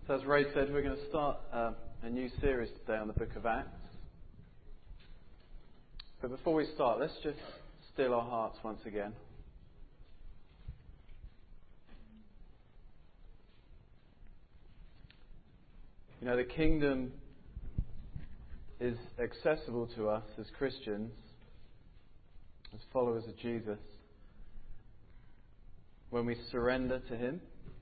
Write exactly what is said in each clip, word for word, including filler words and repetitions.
So as Ray said, we're going to start uh, a new series today on the Book of Acts. But before we start, let's just still our hearts once again. You know, the kingdom is accessible to us as Christians, as followers of Jesus, when we surrender to Him.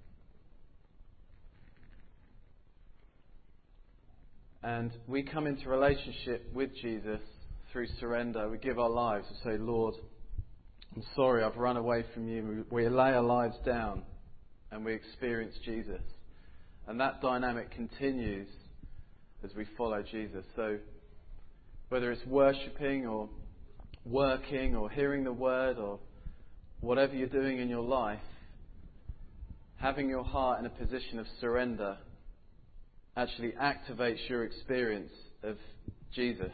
And we come into relationship with Jesus through surrender. We give our lives. We say, Lord, I'm sorry, I've run away from you. We lay our lives down and we experience Jesus. And that dynamic continues as we follow Jesus. So whether it's worshipping or working or hearing the word or whatever you're doing in your life, having your heart in a position of surrender actually activates your experience of Jesus.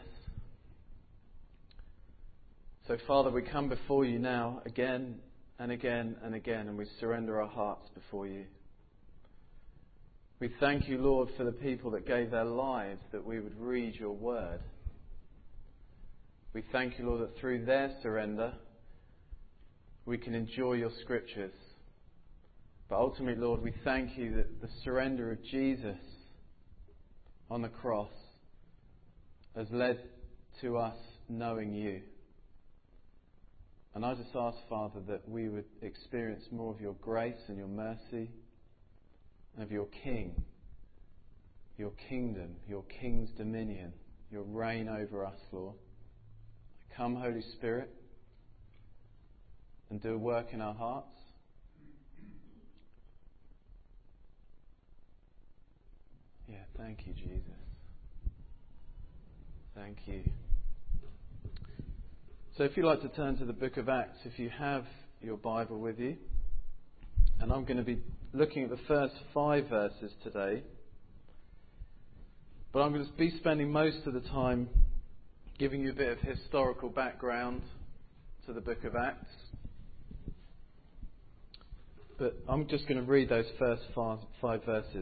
So, Father, we come before you now again and again and again, and we surrender our hearts before you. We thank you, Lord, for the people that gave their lives that we would read your word. We thank you, Lord, that through their surrender we can enjoy your scriptures. But ultimately, Lord, we thank you that the surrender of Jesus on the cross has led to us knowing you. And I just ask, Father, that we would experience more of your grace and your mercy and of your King, your kingdom, your King's dominion, your reign over us, Lord. Come, Holy Spirit, and do a work in our hearts. Yeah, thank you, Jesus. Thank you. So if you'd like to turn to the book of Acts, if you have your Bible with you, and I'm going to be looking at the first five verses today, but I'm going to be spending most of the time giving you a bit of historical background to the book of Acts. But I'm just going to read those first five, five verses.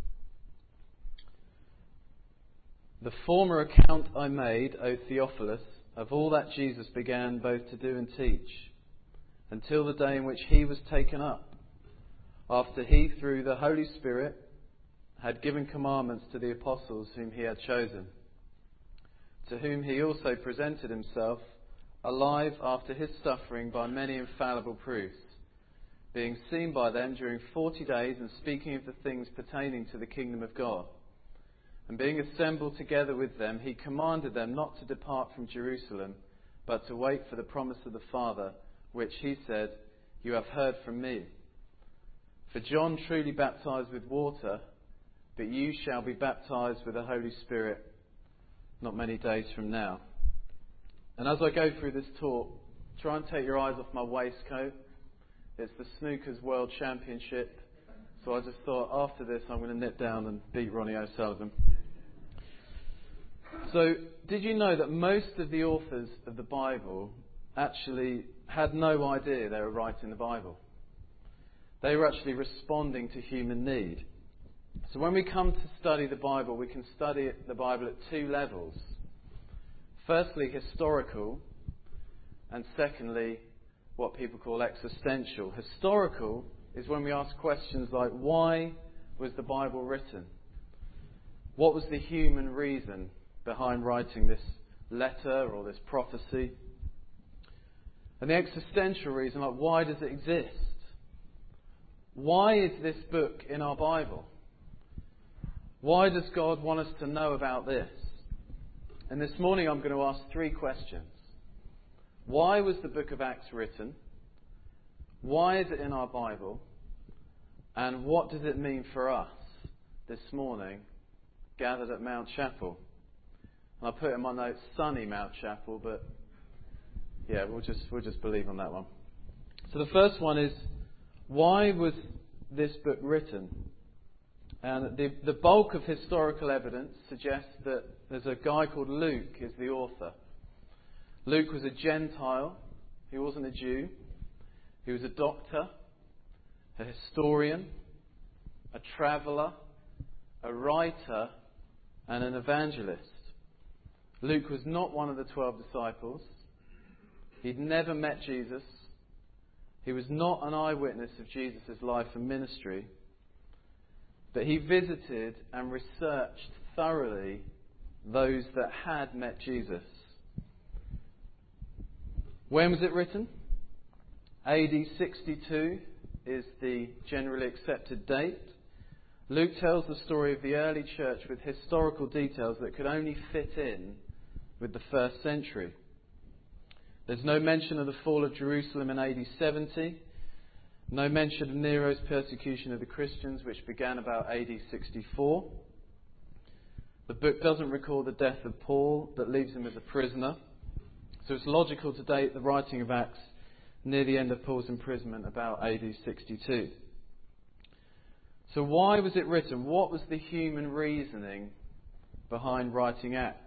The former account I made, O Theophilus, of all that Jesus began both to do and teach, until the day in which he was taken up, after he, through the Holy Spirit, had given commandments to the apostles whom he had chosen, to whom he also presented himself alive after his suffering by many infallible proofs, being seen by them during forty days and speaking of the things pertaining to the kingdom of God. And being assembled together with them, he commanded them not to depart from Jerusalem, but to wait for the promise of the Father, which he said, You have heard from me. For John truly baptized with water, but you shall be baptized with the Holy Spirit not many days from now. And as I go through this talk, try and take your eyes off my waistcoat. It's the Snookers World Championship. So I just thought, after this, I'm going to nip down and beat Ronnie O'Sullivan. So, did you know that most of the authors of the Bible actually had no idea they were writing the Bible? They were actually responding to human need. So when we come to study the Bible, we can study the Bible at two levels. Firstly, historical, and secondly, what people call existential. Historical is when we ask questions like, why was the Bible written? What was the human reason behind writing this letter or this prophecy? And the existential reason, like, why does it exist? Why is this book in our Bible? Why does God want us to know about this? And this morning I'm going to ask three questions. Why was the book of Acts written? Why is it in our Bible? And what does it mean for us this morning, gathered at Mount Chapel? And I put in my notes, sunny Mount Chapel, but yeah, we'll just we'll just believe on that one. So the first one is, why was this book written? And the, the bulk of historical evidence suggests that there's a guy called Luke is the author. Luke was a Gentile. He wasn't a Jew. He was a doctor, a historian, a traveller, a writer, and an evangelist. Luke was not one of the twelve disciples. He'd never met Jesus. He was not an eyewitness of Jesus' life and ministry. But he visited and researched thoroughly those that had met Jesus. When was it written? A D sixty-two is the generally accepted date. Luke tells the story of the early church with historical details that could only fit in with the first century. There's no mention of the fall of Jerusalem in A D seventy. No mention of Nero's persecution of the Christians, which began about A D sixty-four. The book doesn't record the death of Paul, but leaves him as a prisoner. So it's logical to date the writing of Acts near the end of Paul's imprisonment, about A D sixty-two. So why was it written? What was the human reasoning behind writing Acts?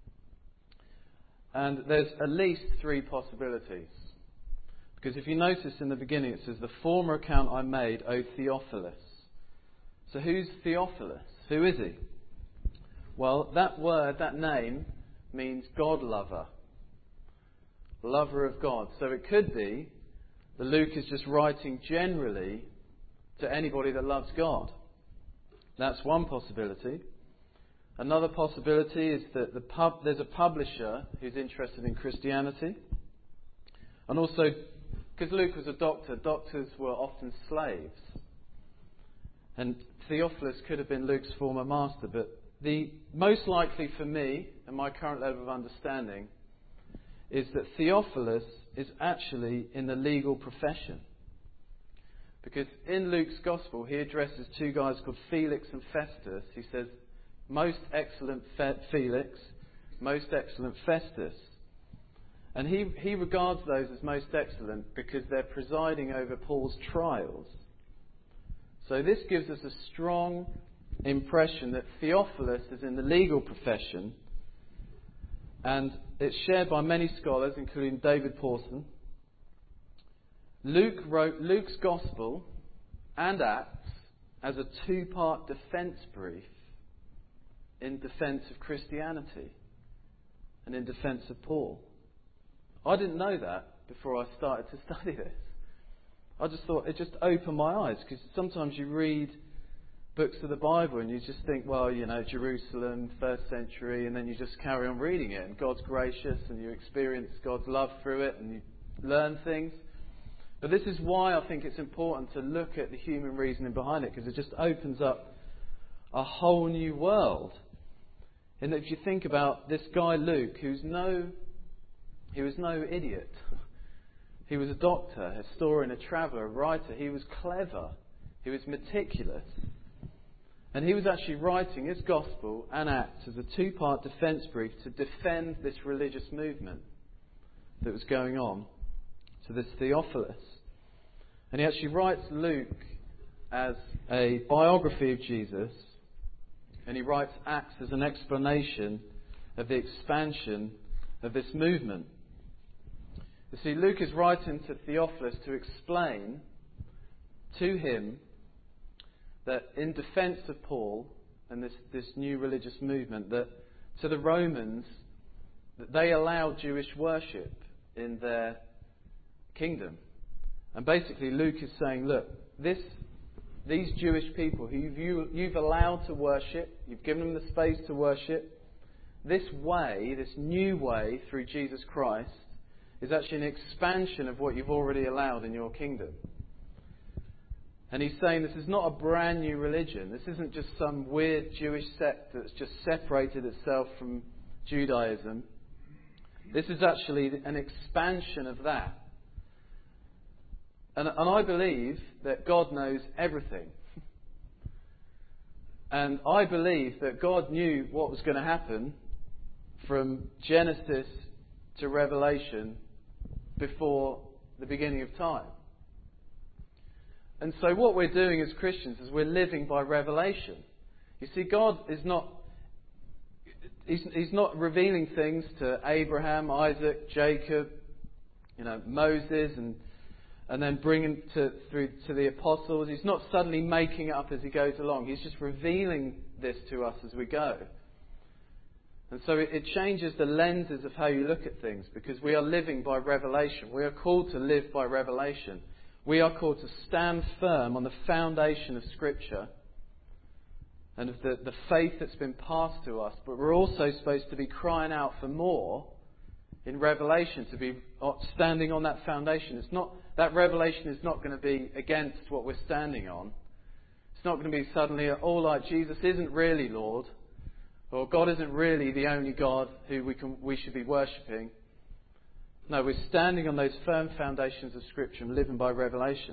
And there's at least three possibilities. Because if you notice in the beginning it says, the former account I made, O Theophilus. So who's Theophilus? Who is he? Well, that word, that name, means God lover. Lover of God. So it could be that Luke is just writing generally to anybody that loves God. That's one possibility. Another possibility is that the pub, there's a publisher who's interested in Christianity. And also, because Luke was a doctor, doctors were often slaves. And Theophilus could have been Luke's former master. But the most likely for me, and my current level of understanding, is that Theophilus is actually in the legal profession. Because in Luke's Gospel, he addresses two guys called Felix and Festus. He says, most excellent Fe- Felix, most excellent Festus. And he, he regards those as most excellent because they're presiding over Paul's trials. So this gives us a strong impression that Theophilus is in the legal profession. And it's shared by many scholars, including David Pawson. Luke wrote Luke's Gospel and Acts as a two-part defence brief in defence of Christianity and in defence of Paul. I didn't know that before I started to study this. I just thought it just opened my eyes, because sometimes you read books of the Bible and you just think, well, you know, Jerusalem, first century, and then you just carry on reading it, and God's gracious and you experience God's love through it and you learn things. But this is why I think it's important to look at the human reasoning behind it, because it just opens up a whole new world. And if you think about this guy Luke, who's no, he was no idiot. He was a doctor, a historian, a traveller, a writer. He was clever. He was meticulous. And he was actually writing his Gospel and Acts as a two-part defence brief to defend this religious movement that was going on to this Theophilus. And he actually writes Luke as a biography of Jesus, and he writes Acts as an explanation of the expansion of this movement. You see, Luke is writing to Theophilus to explain to him that in defence of Paul and this, this new religious movement, that to the Romans, that they allowed Jewish worship in their kingdom. And basically Luke is saying, look, this, these Jewish people who you've, you, you've allowed to worship, you've given them the space to worship, this way, this new way through Jesus Christ, is actually an expansion of what you've already allowed in your kingdom. And he's saying this is not a brand new religion. This isn't just some weird Jewish sect that's just separated itself from Judaism. This is actually an expansion of that. And, and I believe that God knows everything. And I believe that God knew what was going to happen from Genesis to Revelation before the beginning of time. And so what we're doing as Christians is we're living by revelation. You see, God is not, he's, he's not revealing things to Abraham, Isaac, Jacob, you know, Moses and and then bringing to through to the apostles. He's not suddenly making it up as he goes along. He's just revealing this to us as we go. And so it, it changes the lenses of how you look at things, because we are living by revelation. We are called to live by revelation. We are called to stand firm on the foundation of Scripture and of the, the faith that's been passed to us. But we're also supposed to be crying out for more in revelation, to be standing on that foundation. It's not, that revelation is not going to be against what we're standing on. It's not going to be suddenly, oh, like Jesus isn't really Lord, or God isn't really the only God who we can we should be worshipping. No, we're standing on those firm foundations of Scripture and living by revelation.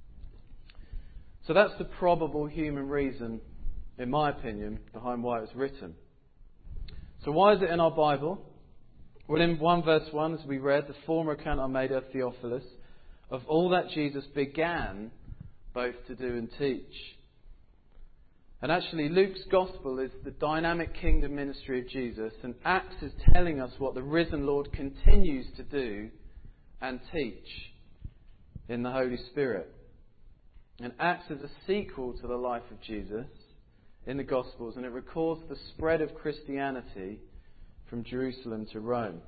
So that's the probable human reason, in my opinion, behind why it was written. So why is it in our Bible? Well, in one verse one, as we read, the former account I made of Theophilus, of all that Jesus began both to do and teach. And actually, Luke's Gospel is the dynamic kingdom ministry of Jesus, and Acts is telling us what the risen Lord continues to do and teach in the Holy Spirit. And Acts is a sequel to the life of Jesus in the Gospels, and it records the spread of Christianity from Jerusalem to Rome.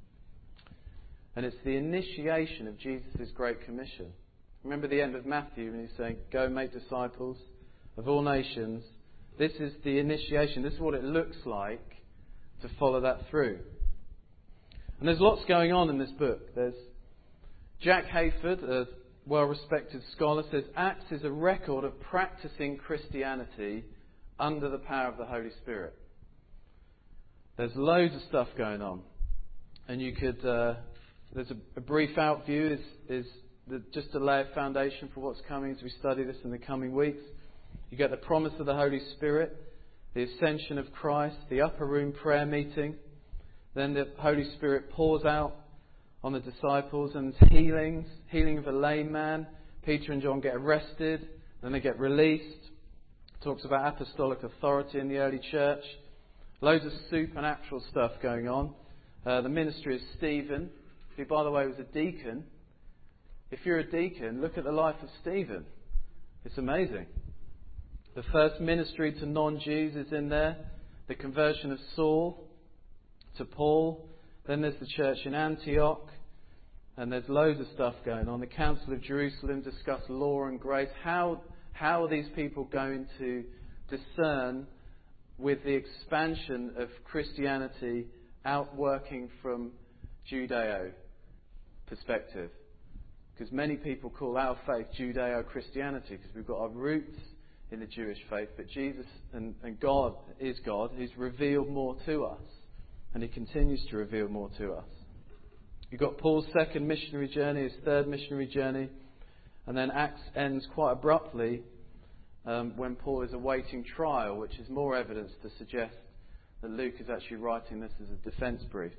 And it's the initiation of Jesus' Great Commission. Remember the end of Matthew when he's saying, go make disciples of all nations. This is the initiation. This is what it looks like to follow that through. And there's lots going on in this book. There's Jack Hayford, a well-respected scholar, says Acts is a record of practicing Christianity under the power of the Holy Spirit. There's loads of stuff going on. And you could, uh, there's a, a brief outview, is, is the, just to lay a foundation for what's coming as we study this in the coming weeks. You get the promise of the Holy Spirit, the ascension of Christ, the upper room prayer meeting. Then the Holy Spirit pours out on the disciples and healings, healing of a lame man. Peter and John get arrested, then they get released. Talks about apostolic authority in the early church. Loads of supernatural stuff going on. Uh, the ministry of Stephen, who, by the way, was a deacon. If you're a deacon, look at the life of Stephen. It's amazing. The first ministry to non-Jews is in there. The conversion of Saul to Paul. Then there's the church in Antioch. And there's loads of stuff going on. The Council of Jerusalem discuss law and grace. How, how are these people going to discern with the expansion of Christianity outworking from Judeo perspective? Because many people call our faith Judeo-Christianity because we've got our roots in the Jewish faith, but Jesus and, and God is God. He's revealed more to us, and He continues to reveal more to us. You've got Paul's second missionary journey, his third missionary journey, and then Acts ends quite abruptly Um, when Paul is awaiting trial, which is more evidence to suggest that Luke is actually writing this as a defence brief.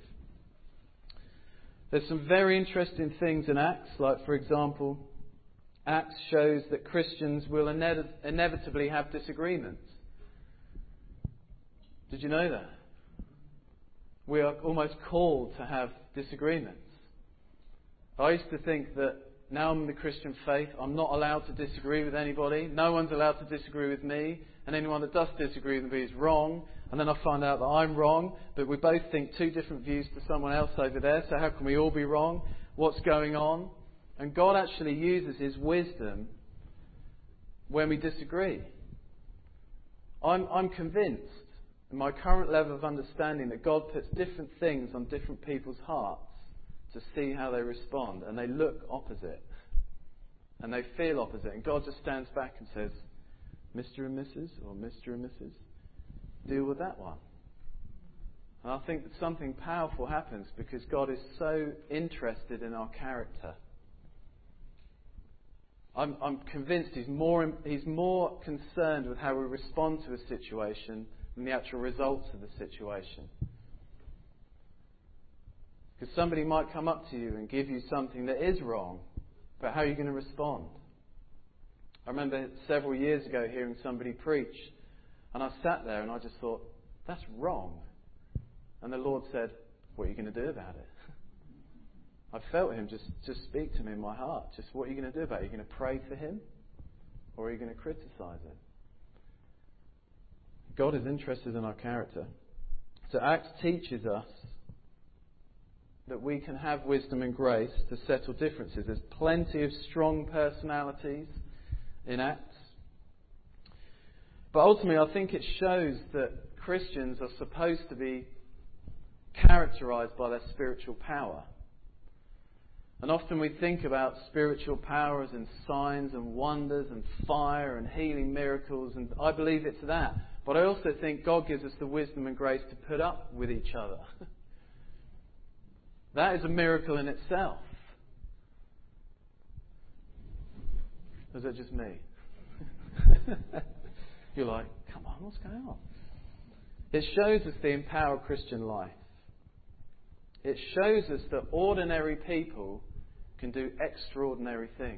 There's some very interesting things in Acts, like, for example, Acts shows that Christians will ine- inevitably have disagreements. Did you know that? We are almost called to have disagreements. I used to think that now I'm in the Christian faith, I'm not allowed to disagree with anybody. No one's allowed to disagree with me. And anyone that does disagree with me is wrong. And then I find out that I'm wrong. But we both think two different views to someone else over there. So how can we all be wrong? What's going on? And God actually uses His wisdom when we disagree. I'm, I'm convinced, in my current level of understanding, that God puts different things on different people's hearts to see how they respond, and they look opposite and they feel opposite, and God just stands back and says, Mister and Missus or Mister and Missus deal with that one. And I think that something powerful happens because God is so interested in our character. I'm, I'm convinced he's more he's more concerned with how we respond to a situation than the actual results of the situation. Because somebody might come up to you and give you something that is wrong, but how are you going to respond? I remember several years ago hearing somebody preach, and I sat there and I just thought, that's wrong. And the Lord said, what are you going to do about it? I felt him just, just speak to me in my heart. Just what are you going to do about it? Are you going to pray for him? Or are you going to criticise him? God is interested in our character. So Acts teaches us that we can have wisdom and grace to settle differences. There's plenty of strong personalities in Acts. But ultimately, I think it shows that Christians are supposed to be characterised by their spiritual power. And often we think about spiritual powers and signs and wonders and fire and healing miracles, and I believe it's that. But I also think God gives us the wisdom and grace to put up with each other. That is a miracle in itself. Or is that just me? You're like, come on, what's going on? It shows us the empowered Christian life. It shows us that ordinary people can do extraordinary things.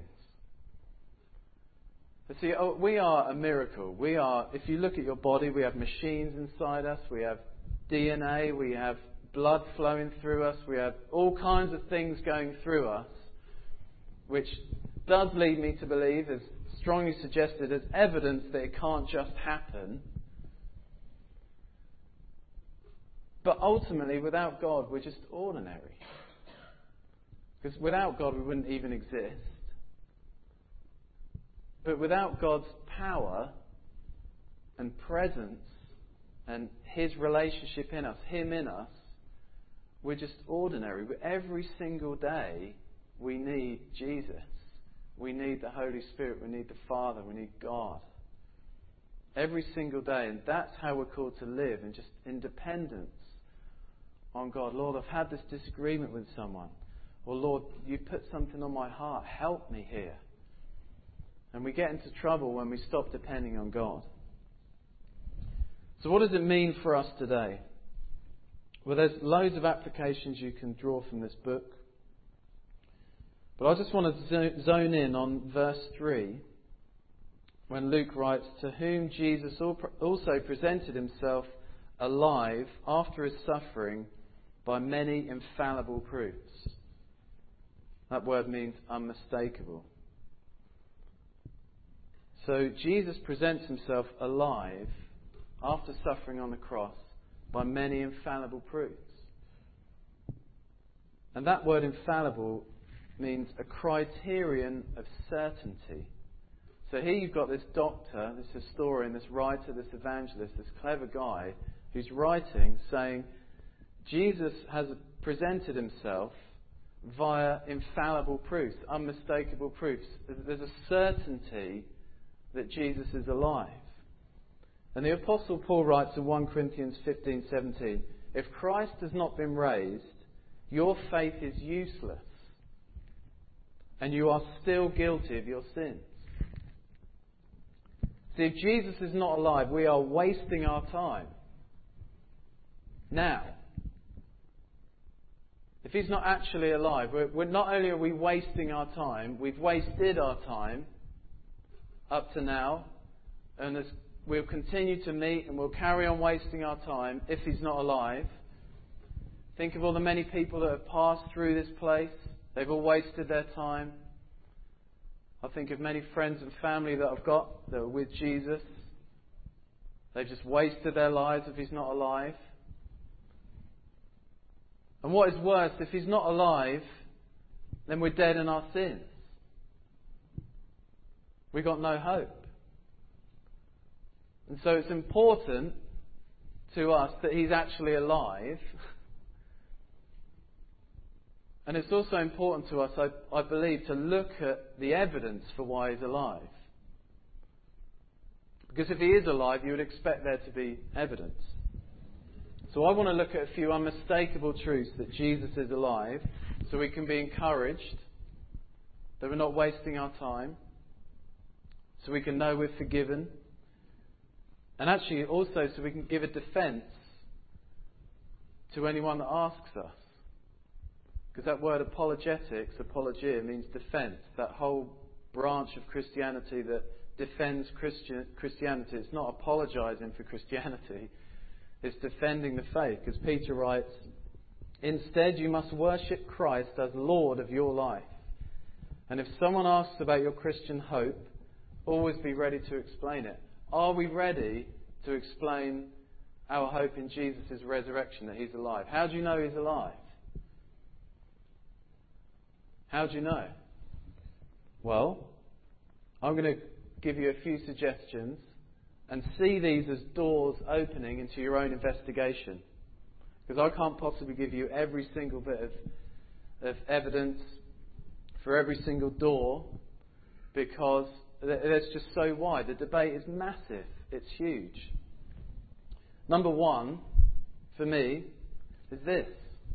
But see, we are a miracle. We are, if you look at your body, we have machines inside us, we have D N A, we have blood flowing through us, we have all kinds of things going through us, which does lead me to believe, as strongly suggested, as evidence that it can't just happen. But ultimately, without God, we're just ordinary. Because without God, we wouldn't even exist. But without God's power and presence and His relationship in us, Him in us, we're just ordinary. Every single day, we need Jesus. We need the Holy Spirit. We need the Father. We need God. Every single day. And that's how we're called to live, in just independence on God. Lord, I've had this disagreement with someone. Or Lord, you put something on my heart. Help me here. And we get into trouble when we stop depending on God. So what does it mean for us today? Well, there's loads of applications you can draw from this book. But I just want to zone in on verse three, when Luke writes, to whom Jesus also presented himself alive after his suffering by many infallible proofs. That word means unmistakable. So Jesus presents himself alive after suffering on the cross by many infallible proofs. And that word infallible means a criterion of certainty. So here you've got this doctor, this historian, this writer, this evangelist, this clever guy who's writing saying Jesus has presented himself via infallible proofs, unmistakable proofs. There's a certainty that Jesus is alive. And the Apostle Paul writes in First Corinthians fifteen seventeen, if Christ has not been raised, your faith is useless, and you are still guilty of your sins. See, if Jesus is not alive, we are wasting our time. Now, if he's not actually alive, we're, we're not only are we wasting our time, we've wasted our time up to now, and as we'll continue to meet and we'll carry on wasting our time if he's not alive. Think of all the many people that have passed through this place. They've all wasted their time. I think of many friends and family that I've got that are with Jesus. They've just wasted their lives if he's not alive. And what is worse, if he's not alive, then we're dead in our sins. We've got no hope. And so it's important to us that he's actually alive. And it's also important to us, I, I believe, to look at the evidence for why he's alive. Because if he is alive, you would expect there to be evidence. So I want to look at a few unmistakable truths that Jesus is alive, so we can be encouraged that we're not wasting our time, so we can know we're forgiven, and actually also so we can give a defence to anyone that asks us. Because that word apologetics, apologia, means defence. That whole branch of Christianity that defends Christian, Christianity. It's not apologising for Christianity. It's defending the faith. Because Peter writes Instead, you must worship Christ as Lord of your life. And if someone asks about your Christian hope, always be ready to explain it. Are we ready to explain our hope in Jesus' resurrection, that He's alive? How do you know He's alive? How do you know? Well, I'm going to give you a few suggestions and see these as doors opening into your own investigation. Because I can't possibly give you every single bit of, of evidence for every single door, because it's just so wide. The debate is massive. It's huge. Number one, for me, is this.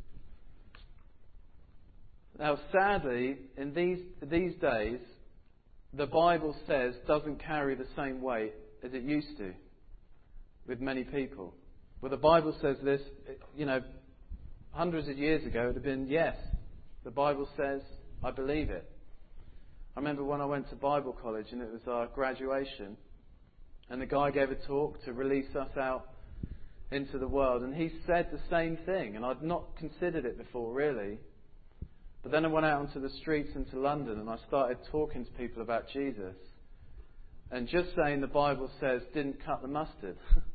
Now, sadly, in these these days, the Bible says doesn't carry the same weight as it used to with many people. Well, the Bible says this, you know, hundreds of years ago, it would have been, yes, the Bible says, I believe it. I remember when I went to Bible college and it was our graduation, and the guy gave a talk to release us out into the world, and he said the same thing, and I'd not considered it before, really. But then I went out onto the streets into London and I started talking to people about Jesus. And just saying the Bible says didn't cut the mustard.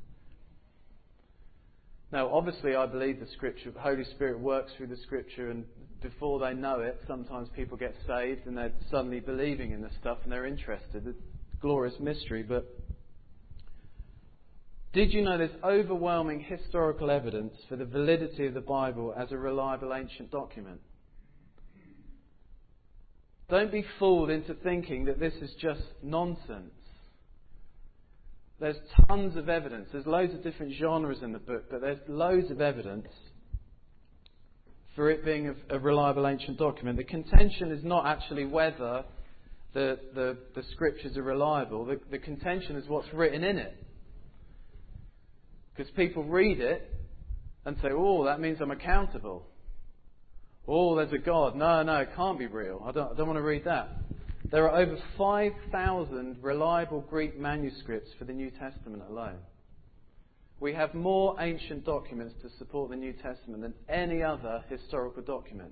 Now, obviously, I believe the Scripture. The Holy Spirit works through the Scripture, and before they know it, sometimes people get saved and they're suddenly believing in this stuff and they're interested. It's a glorious mystery. But did you know there's overwhelming historical evidence for the validity of the Bible as a reliable ancient document? Don't be fooled into thinking that this is just nonsense. There's tons of evidence. There's loads of different genres in the book, but there's loads of evidence for it being a, a reliable ancient document. The contention is not actually whether the, the, the scriptures are reliable. The, the contention is what's written in it. Because people read it and say, oh, that means I'm accountable. Oh, there's a God. No, no, it can't be real. I don't, I don't want to read that. There are over five thousand reliable Greek manuscripts for the New Testament alone. We have more ancient documents to support the New Testament than any other historical document.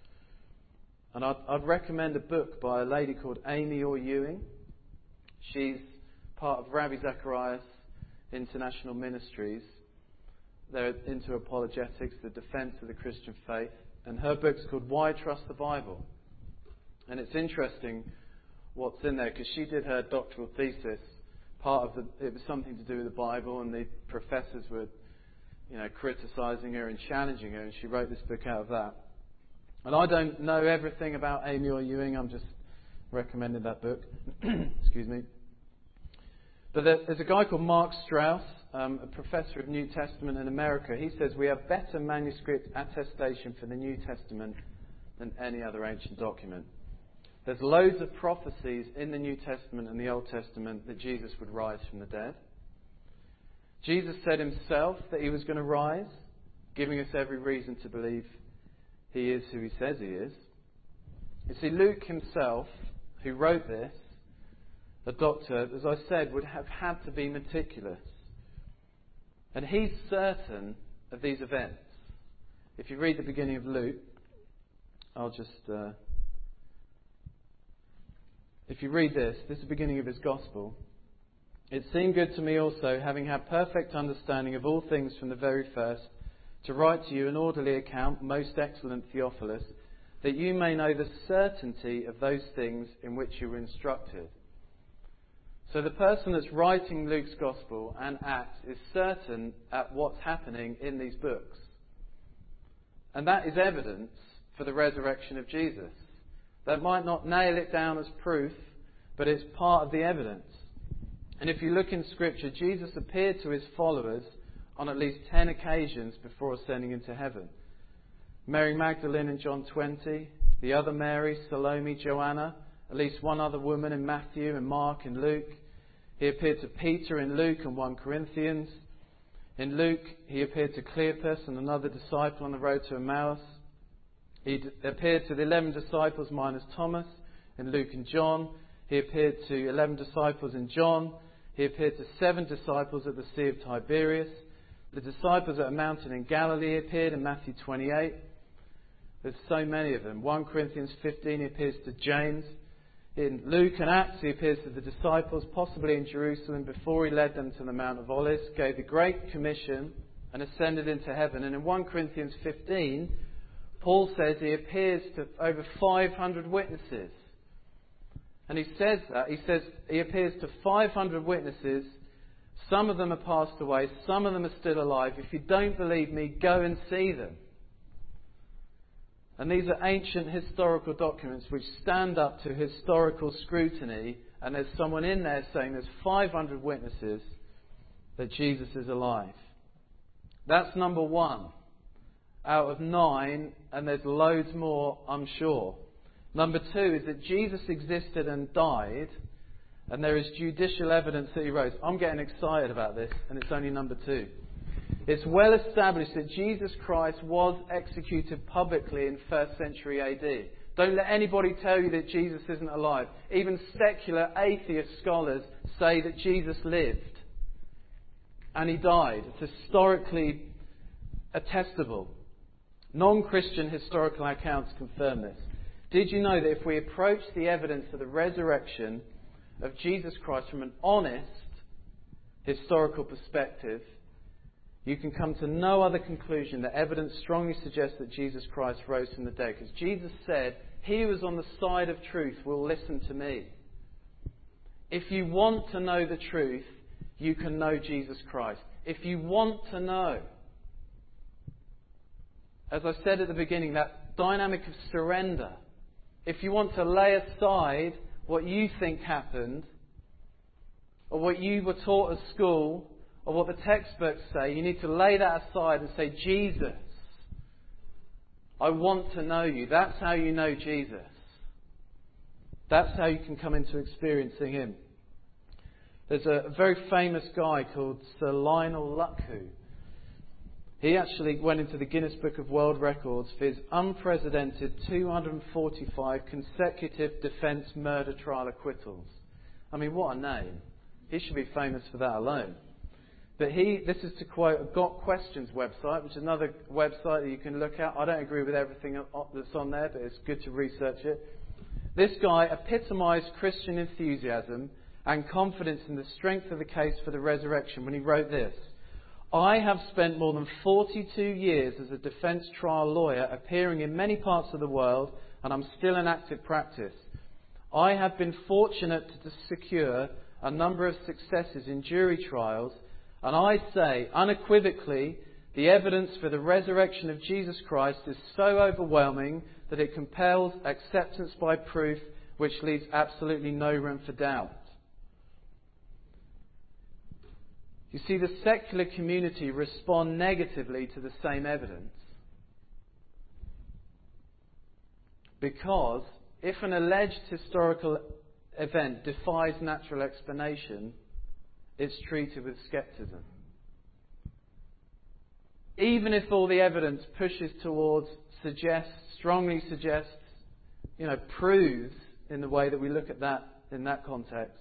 And I'd, I'd recommend a book by a lady called Amy Orr Ewing. She's part of Ravi Zacharias International Ministries. They're into apologetics, the defence of the Christian faith. And her book's called Why Trust the Bible? And it's interesting what's in there, because she did her doctoral thesis. Part of the, it was something to do with the Bible, and the professors were, you know, criticising her and challenging her, and she wrote this book out of that. And I don't know everything about Amy Orr Ewing. I'm just recommending that book. Excuse me. But there's a guy called Mark Strauss, um, a professor of New Testament in America. He says we have better manuscript attestation for the New Testament than any other ancient document. There's loads of prophecies in the New Testament and the Old Testament that Jesus would rise from the dead. Jesus said himself that he was going to rise, giving us every reason to believe he is who he says he is. You see, Luke himself, who wrote this, a doctor, as I said, would have had to be meticulous. And he's certain of these events. If you read the beginning of Luke, I'll just... Uh, if you read this, this is the beginning of his gospel. It seemed good to me also, having had perfect understanding of all things from the very first, to write to you an orderly account, most excellent Theophilus, that you may know the certainty of those things in which you were instructed. So the person that's writing Luke's Gospel and Acts is certain at what's happening in these books. And that is evidence for the resurrection of Jesus. That might not nail it down as proof, but it's part of the evidence. And if you look in Scripture, Jesus appeared to his followers on at least ten occasions before ascending into heaven. Mary Magdalene in John twenty, the other Mary, Salome, Joanna, at least one other woman in Matthew and Mark and Luke. He appeared to Peter in Luke and First Corinthians. In Luke, he appeared to Cleopas and another disciple on the road to Emmaus. He appeared to the eleven disciples minus Thomas in Luke and John. He appeared to eleven disciples in John. He appeared to seven disciples at the Sea of Tiberias. The disciples at a mountain in Galilee appeared in Matthew twenty-eight. There's so many of them. First Corinthians fifteen, he appears to James. In Luke and Acts, he appears to the disciples, possibly in Jerusalem, before he led them to the Mount of Olives, gave the Great Commission and ascended into heaven. And in First Corinthians fifteen, Paul says he appears to over five hundred witnesses. And he says that. He says he appears to five hundred witnesses. Some of them are passed away. Some of them are still alive. If you don't believe me, go and see them. And these are ancient historical documents which stand up to historical scrutiny. And there's someone in there saying there's five hundred witnesses that Jesus is alive. That's number one out of nine, and there's loads more, I'm sure. Number two is that Jesus existed and died, and there is judicial evidence that he rose. I'm getting excited about this, and it's only number two. It's well established that Jesus Christ was executed publicly in first century A D. Don't let anybody tell you that Jesus isn't alive. Even secular atheist scholars say that Jesus lived and he died. It's historically attestable. Non-Christian historical accounts confirm this. Did you know that if we approach the evidence of the resurrection of Jesus Christ from an honest historical perspective, you can come to no other conclusion that evidence strongly suggests that Jesus Christ rose from the dead? Because Jesus said, he who is on the side of truth will listen to me. If you want to know the truth, you can know Jesus Christ. If you want to know, as I said at the beginning, that dynamic of surrender. If you want to lay aside what you think happened, or what you were taught at school, or what the textbooks say, you need to lay that aside and say, Jesus, I want to know you. That's how you know Jesus. That's how you can come into experiencing him. There's a very famous guy called Sir Lionel Luckhoo. He actually went into the Guinness Book of World Records for his unprecedented two hundred forty-five consecutive defence murder trial acquittals. I mean, what a name. He should be famous for that alone. But he, this is to quote a Got Questions website, which is another website that you can look at. I don't agree with everything that's on there, but it's good to research it. This guy epitomised Christian enthusiasm and confidence in the strength of the case for the resurrection when he wrote this. I have spent more than forty-two years as a defence trial lawyer, appearing in many parts of the world, and I'm still in active practice. I have been fortunate to secure a number of successes in jury trials, and I say unequivocally the evidence for the resurrection of Jesus Christ is so overwhelming that it compels acceptance by proof, which leaves absolutely no room for doubt. You see, the secular community respond negatively to the same evidence. Because if an alleged historical event defies natural explanation, it's treated with scepticism. Even if all the evidence pushes towards, suggests, strongly suggests, you know, proves in the way that we look at that in that context,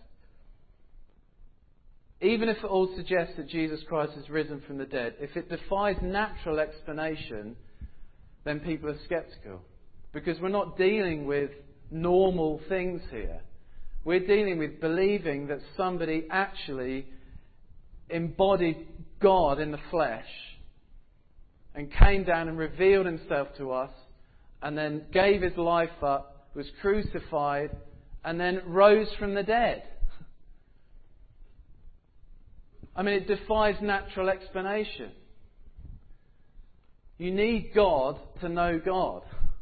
even if it all suggests that Jesus Christ has risen from the dead, if it defies natural explanation, then people are sceptical. Because we're not dealing with normal things here. We're dealing with believing that somebody actually embodied God in the flesh and came down and revealed himself to us and then gave his life up, was crucified, and then rose from the dead. I mean, it defies natural explanation. You need God to know God.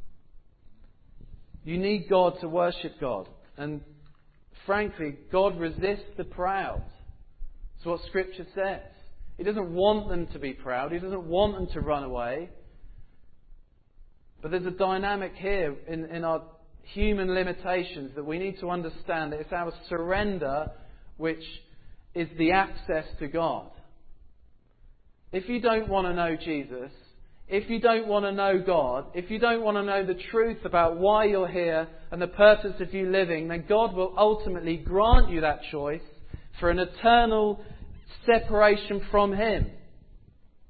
You need God to worship God. And frankly, God resists the proud. That's what Scripture says. He doesn't want them to be proud. He doesn't want them to run away. But there's a dynamic here in, in our human limitations that we need to understand that it's our surrender which is the access to God. If you don't want to know Jesus, if you don't want to know God, if you don't want to know the truth about why you're here and the purpose of you living, then God will ultimately grant you that choice for an eternal separation from Him.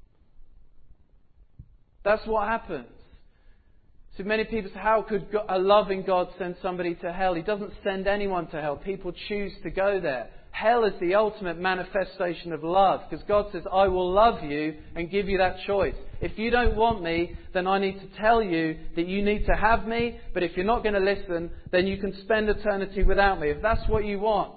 That's what happens. So many people say, how could a loving God send somebody to hell? He doesn't send anyone to hell. People choose to go there. Hell is the ultimate manifestation of love, because God says, I will love you and give you that choice. If you don't want me, then I need to tell you that you need to have me. But if you're not going to listen, then you can spend eternity without me, if that's what you want.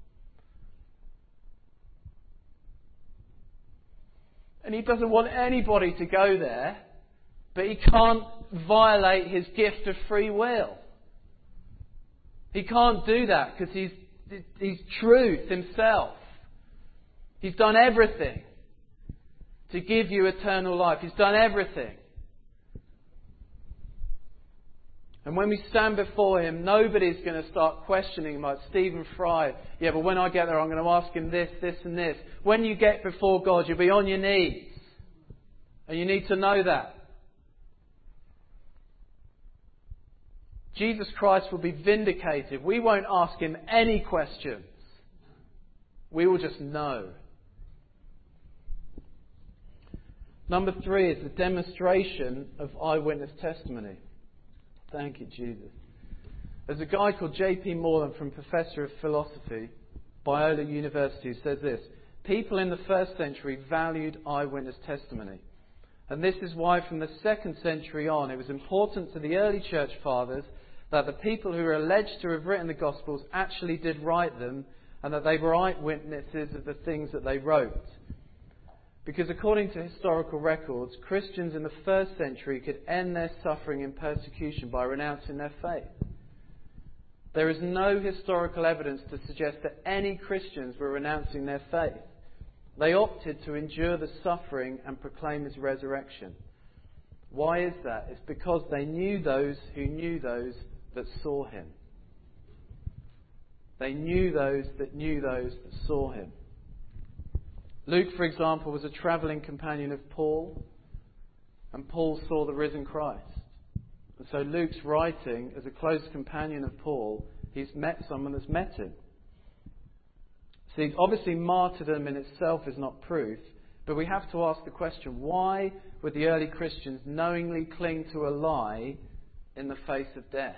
And He doesn't want anybody to go there, but He can't violate His gift of free will. He can't do that because He's He's truth Himself. He's done everything to give you eternal life. He's done everything. And when we stand before Him, nobody's going to start questioning Him like Stephen Fry. Yeah, but when I get there, I'm going to ask Him this, this and this. When you get before God, you'll be on your knees. And you need to know that. Jesus Christ will be vindicated. We won't ask Him any questions. We will just know. Number three is the demonstration of eyewitness testimony. Thank you, Jesus. There's a guy called J P Moreland, from Professor of Philosophy, Biola University, who says this: people in the first century valued eyewitness testimony. And this is why from the second century on it was important to the early church fathers that the people who are alleged to have written the Gospels actually did write them, and that they were eyewitnesses of the things that they wrote. Because according to historical records, Christians in the first century could end their suffering and persecution by renouncing their faith. There is no historical evidence to suggest that any Christians were renouncing their faith. They opted to endure the suffering and proclaim His resurrection. Why is that? It's because they knew those who knew those that saw Him. They knew those that knew those that saw Him. Luke, for example, was a travelling companion of Paul, and Paul saw the risen Christ. And so Luke's writing as a close companion of Paul, he's met someone that's met him. See, obviously martyrdom in itself is not proof, but we have to ask the question, why would the early Christians knowingly cling to a lie in the face of death?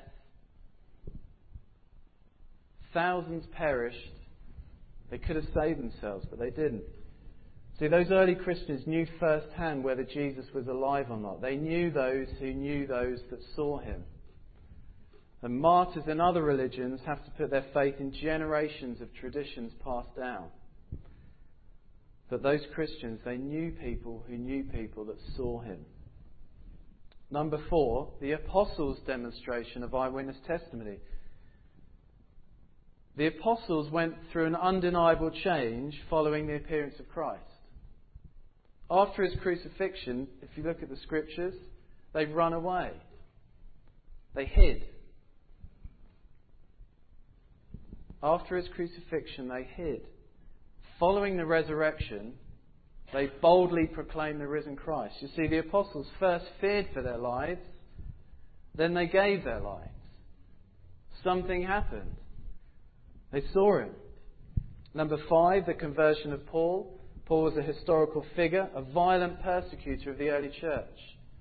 Thousands perished. They could have saved themselves, but they didn't. See, those early Christians knew firsthand whether Jesus was alive or not. They knew those who knew those that saw Him. And martyrs in other religions have to put their faith in generations of traditions passed down. But those Christians, they knew people who knew people that saw Him. Number four, the apostles' demonstration of eyewitness testimony. The apostles went through an undeniable change following the appearance of Christ. After His crucifixion, if you look at the Scriptures, they run away. They hid. After His crucifixion, they hid. Following the resurrection, they boldly proclaimed the risen Christ. You see, the apostles first feared for their lives, then they gave their lives. Something happened. They saw Him. Number five, the conversion of Paul. Paul was a historical figure, a violent persecutor of the early church.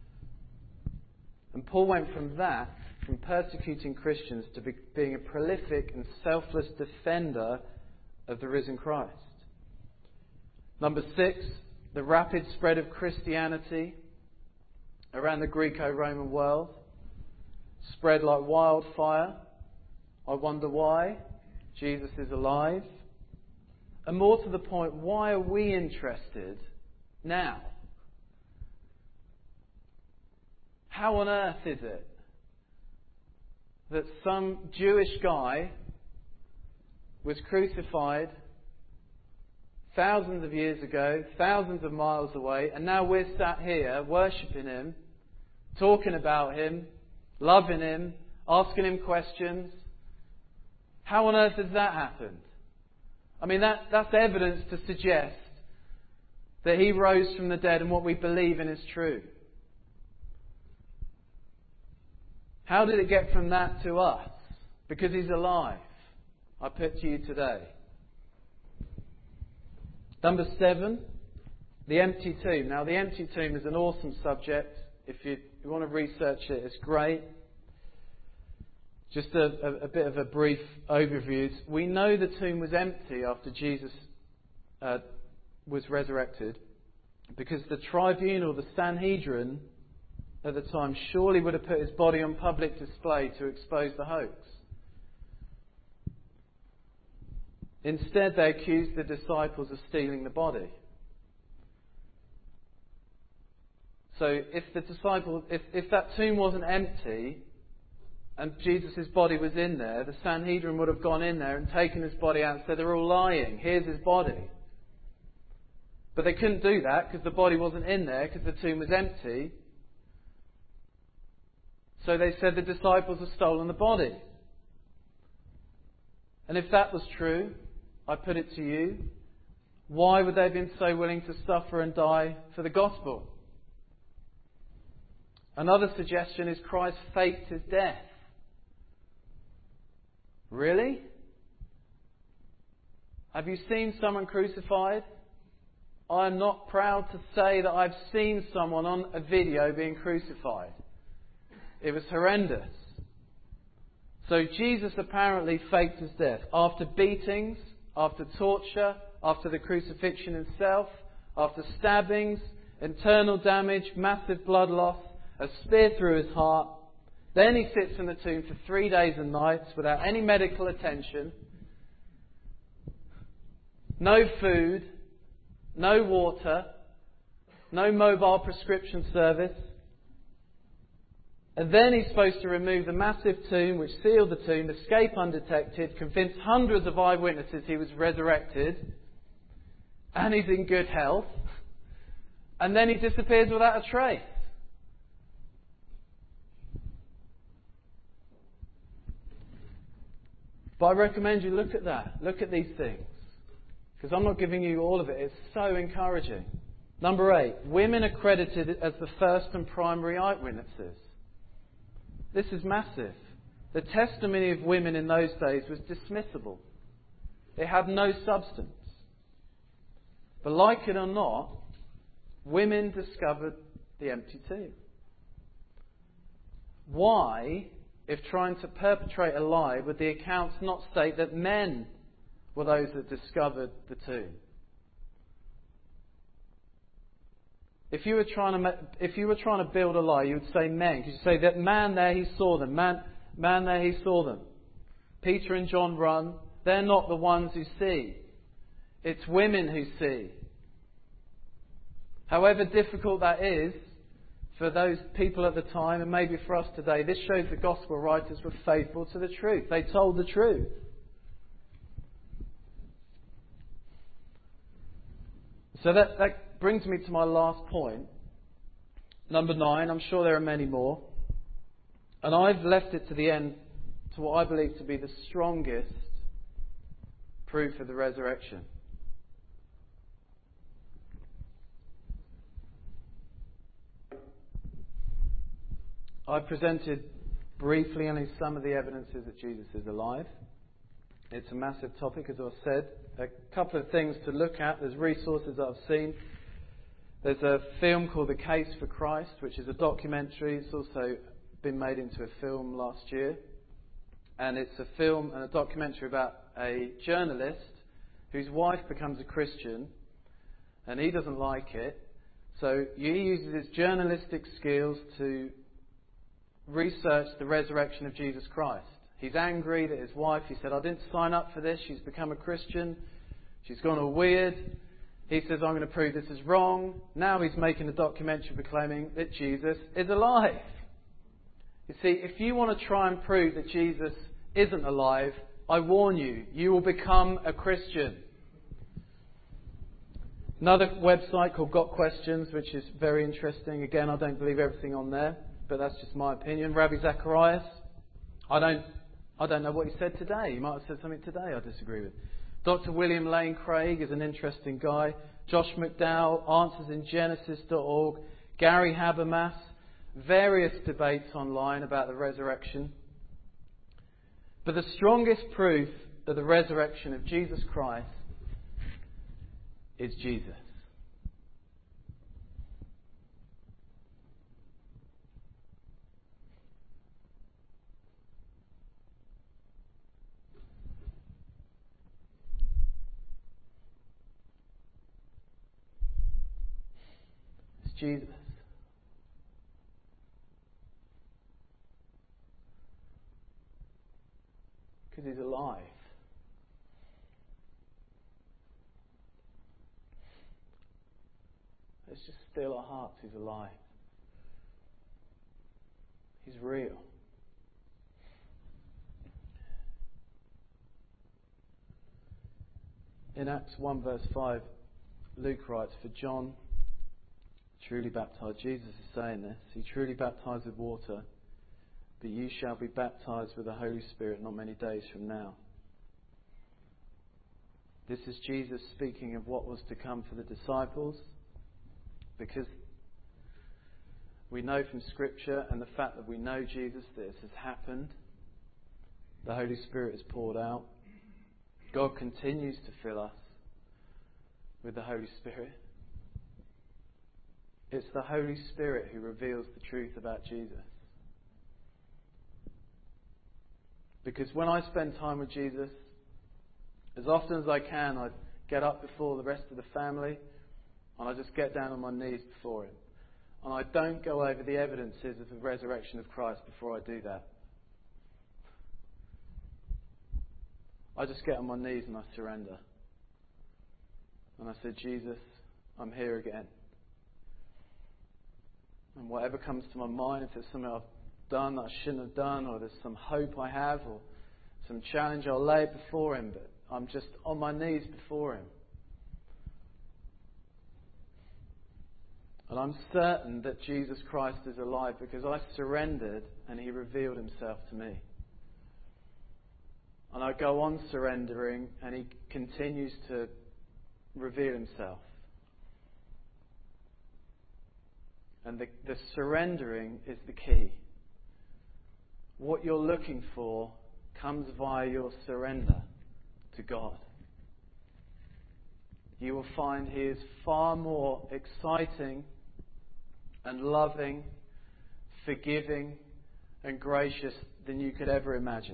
And Paul went from that, from persecuting Christians, to be, being a prolific and selfless defender of the risen Christ. Number six, the rapid spread of Christianity around the Greco-Roman world. Spread like wildfire. I wonder why. Jesus is alive. And more to the point, why are we interested now? How on earth is it that some Jewish guy was crucified thousands of years ago, thousands of miles away, and now we're sat here worshipping Him, talking about Him, loving Him, asking Him questions? How on earth has that happened? I mean, that, that's evidence to suggest that He rose from the dead and what we believe in is true. How did it get from that to us? Because He's alive, I put to you today. Number seven, the empty tomb. Now, the empty tomb is an awesome subject. If you, you want to research it, it's great. Just a, a, a bit of a brief overview. We know the tomb was empty after Jesus uh, was resurrected because the tribunal, the Sanhedrin at the time, surely would have put his body on public display to expose the hoax. Instead, they accused the disciples of stealing the body. So if the disciple, if, if that tomb wasn't empty and Jesus' body was in there, the Sanhedrin would have gone in there and taken his body out and said, they're all lying, here's his body. But they couldn't do that because the body wasn't in there because the tomb was empty. So they said the disciples have stolen the body. And if that was true, I put it to you, why would they have been so willing to suffer and die for the gospel? Another suggestion is Christ faked his death. Really? Have you seen someone crucified? I am not proud to say that I've seen someone on a video being crucified. It was horrendous. So Jesus apparently faked his death. After beatings, after torture, after the crucifixion itself, after stabbings, internal damage, massive blood loss, a spear through his heart. Then he sits in the tomb for three days and nights without any medical attention. No food, no water, no mobile prescription service. And then he's supposed to remove the massive tomb which sealed the tomb, escape undetected, convince hundreds of eyewitnesses he was resurrected, and he's in good health. And then he disappears without a trace. But I recommend you look at that. Look at these things. Because I'm not giving you all of it. It's so encouraging. Number eight, women are credited as the first and primary eyewitnesses. This is massive. The testimony of women in those days was dismissible. It had no substance. But like it or not, women discovered the empty tomb. Why, if trying to perpetrate a lie, would the accounts not state that men were those that discovered the tomb? If you were trying to, if you were trying to build a lie, you would say men. Because you say that man there, he saw them. Man, man there, he saw them. Peter and John run. They're not the ones who see. It's women who see. However difficult that is for those people at the time, and maybe for us today, this shows the gospel writers were faithful to the truth. They told the truth. So that, that brings me to my last point. Number nine. I'm sure there are many more. And I've left it to the end to what I believe to be the strongest proof of the resurrection. I presented briefly only some of the evidences that Jesus is alive. It's a massive topic, as I said. A couple of things to look at. There's resources that I've seen. There's a film called The Case for Christ, which is a documentary. It's also been made into a film last year. And it's a film and a documentary about a journalist whose wife becomes a Christian and he doesn't like it. So he uses his journalistic skills to research the resurrection of Jesus Christ. He's angry that his wife, he said, I didn't sign up for this. She's become a Christian. She's gone all weird. He says, I'm going to prove this is wrong. Now he's making a documentary proclaiming that Jesus is alive. You see, if you want to try and prove that Jesus isn't alive, I warn you, you will become a Christian. Another website called Got Questions, which is very interesting. Again, I don't believe everything on there, but that's just my opinion. Ravi Zacharias, I don't, I don't know what he said today. He might have said something today I disagree with. Doctor William Lane Craig is an interesting guy. Josh McDowell, Answers in Genesis dot org. Gary Habermas, various debates online about the resurrection. But the strongest proof of the resurrection of Jesus Christ is Jesus. Jesus. Because he's alive. Let's just still our hearts. He's alive. He's real. In Acts one verse five, Luke writes, "For John truly baptized," Jesus is saying this, "he truly baptized with water, but you shall be baptized with the Holy Spirit not many days from now." This is Jesus speaking of what was to come for the disciples, because we know from Scripture and the fact that we know Jesus that this has happened. The Holy Spirit is poured out. God continues to fill us with the Holy Spirit. It's the Holy Spirit who reveals the truth about Jesus. Because when I spend time with Jesus, as often as I can, I get up before the rest of the family and I just get down on my knees before Him. And I don't go over the evidences of the resurrection of Christ before I do that. I just get on my knees and I surrender. And I say, Jesus, I'm here again. And whatever comes to my mind, if there's something I've done that I shouldn't have done, or there's some hope I have, or some challenge, I'll lay it before Him. But I'm just on my knees before Him. And I'm certain that Jesus Christ is alive because I surrendered and He revealed Himself to me. And I go on surrendering and He continues to reveal Himself. And the, the surrendering is the key. What you're looking for comes via your surrender to God. You will find He is far more exciting and loving, forgiving and gracious than you could ever imagine.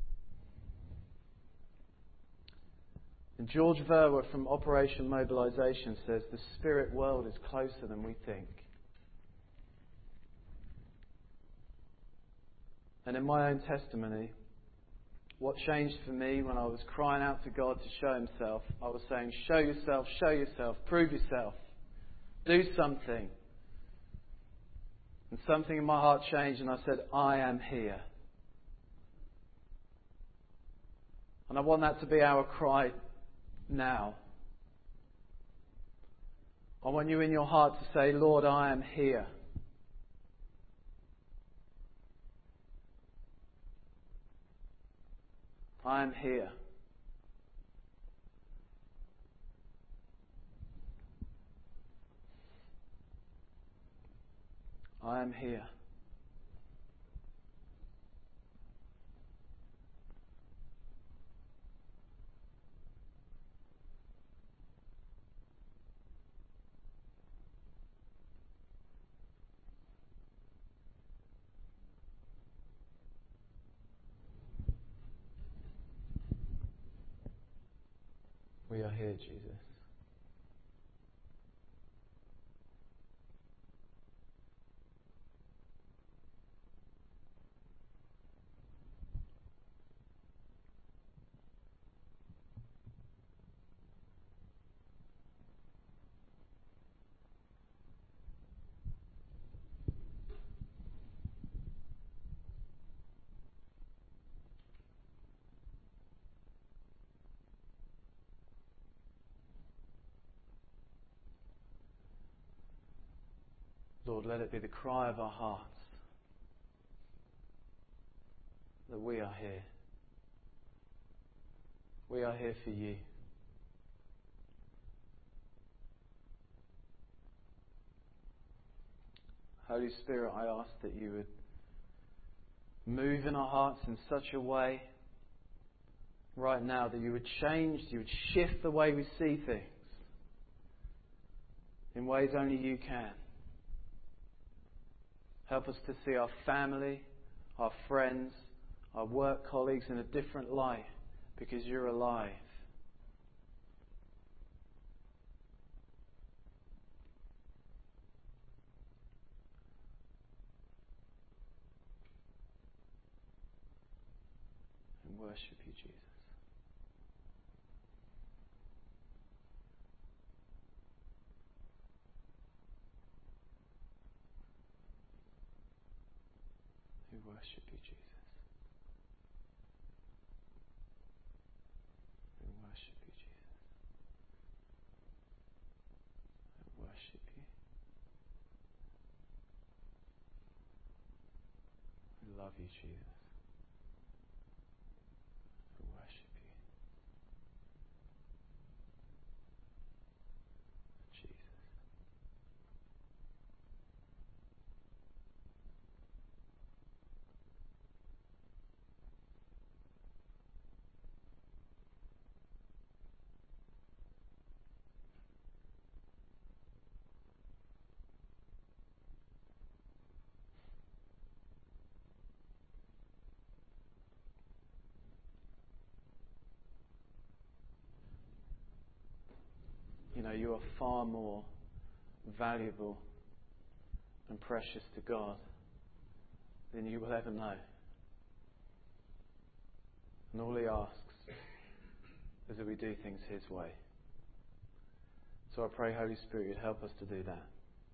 And George Verwer from Operation Mobilisation says the spirit world is closer than we think. And in my own testimony, what changed for me when I was crying out to God to show Himself, I was saying, show yourself, show yourself, prove yourself, do something. And something in my heart changed and I said, I am here. And I want that to be our cry now. I want you in your heart to say, Lord, I am here. I am here. I am here. We are here, Jesus. Lord, let it be the cry of our hearts that we are here. We are here for You. Holy Spirit, I ask that You would move in our hearts in such a way right now that You would change, You would shift the way we see things in ways only You can. Help us to see our family, our friends, our work colleagues in a different light because You're alive. worship you, Jesus. We worship you, Jesus. We worship you, Jesus. We worship you. We love you, Jesus. We worship you. Jesus. You know, you are far more valuable and precious to God than you will ever know. And all He asks is that we do things His way. So I pray, Holy Spirit, you'd help us to do that.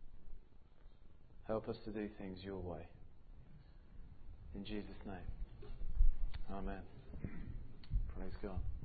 Help us to do things your way. In Jesus' name. Amen. Praise God.